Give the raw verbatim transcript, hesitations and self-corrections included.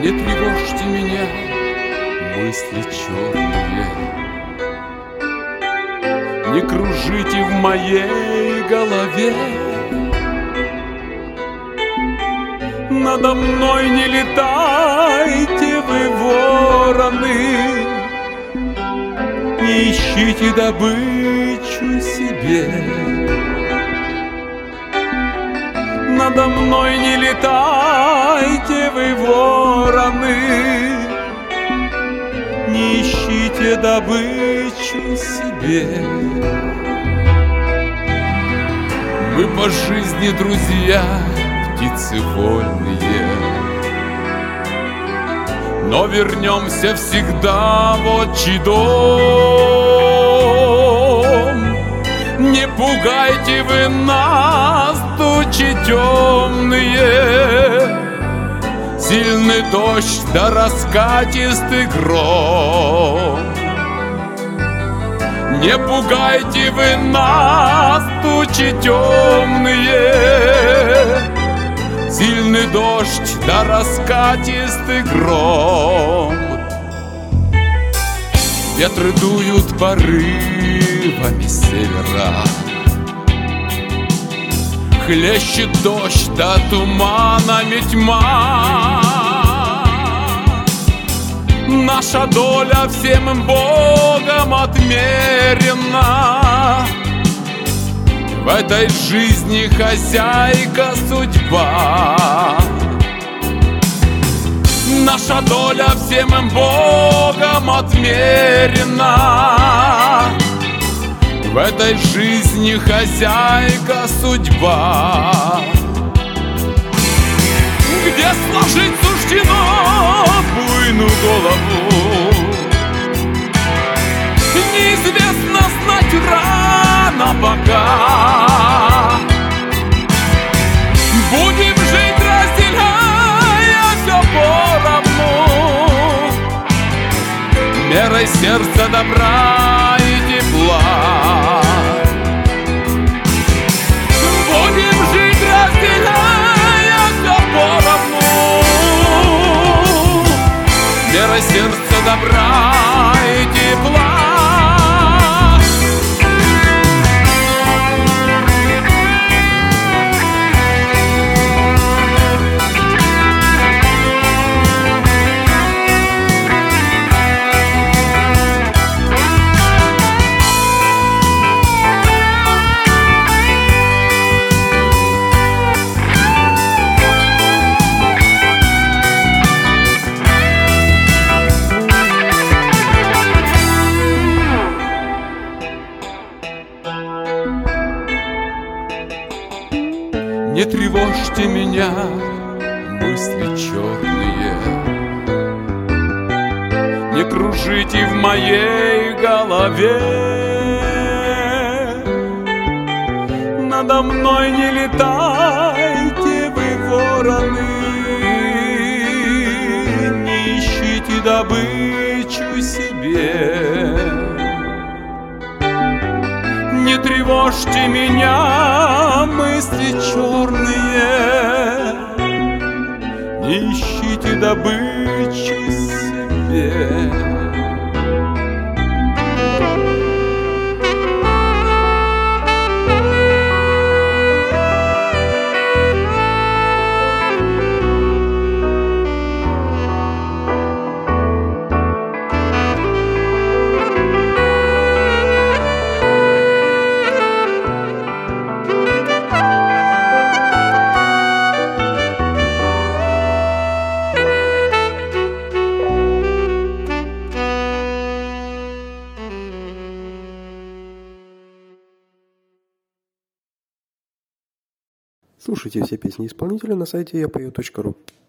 Не тревожьте меня, мысли черные, не кружите в моей голове. Надо мной не летайте вы, вороны, не ищите добычу себе. Надо мной не летайте вы, вороны, не ищите добычу себе. Мы по жизни друзья, птицы вольные, но вернемся всегда в отчий дом. Не пугайте вы нас, тучи темные, сильный дождь да раскатистый гром. Не пугайте вы нас, тучи темные, сильный дождь да раскатистый гром. Ветры дуют порывами с севера, хлещет дождь да туманами тьма. Наша доля всем им Богом отмерена, в этой жизни хозяйка судьба. Наша доля всем им Богом отмерена, в этой жизни хозяйка судьба. Где сложить суждено буйную голову, неизвестно, знать рано пока. Будем жить, разделяя все поровну, мерой сердца добра и тепла. Будем жить, разделяя все поровну, мерой сердца добра и тепла. Не тревожьте меня, мысли черные, не кружите в моей голове. Надо мной не летайте вы, вороны, не ищите добычу себе. Не тревожьте меня, мысли черные, не ищите добычу себе. Слушайте все песни исполнителя на сайте я пою точка ру.